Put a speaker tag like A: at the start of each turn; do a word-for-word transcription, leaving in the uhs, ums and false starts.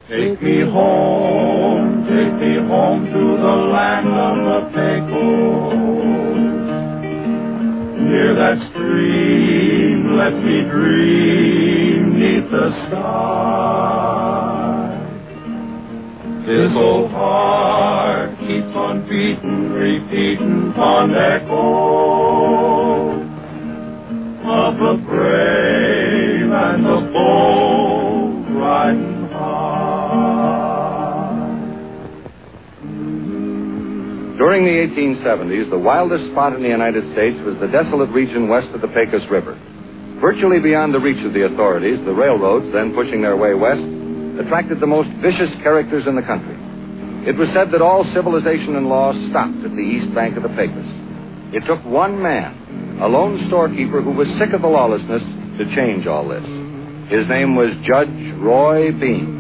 A: Take me home, take me home to the land of the Pecos. Near that stream, let me dream neath the sky. This old heart keeps on beating, repeating fond echoes of the brave and the bold riding high.
B: During the eighteen seventies, the wildest spot in the United States was the desolate region west of the Pecos River. Virtually beyond the reach of the authorities, the railroads, then pushing their way west, attracted the most vicious characters in the country. It was said that all civilization and law stopped at the east bank of the Pecos. It took one man, a lone storekeeper who was sick of the lawlessness, to change all this. His name was Judge Roy Bean.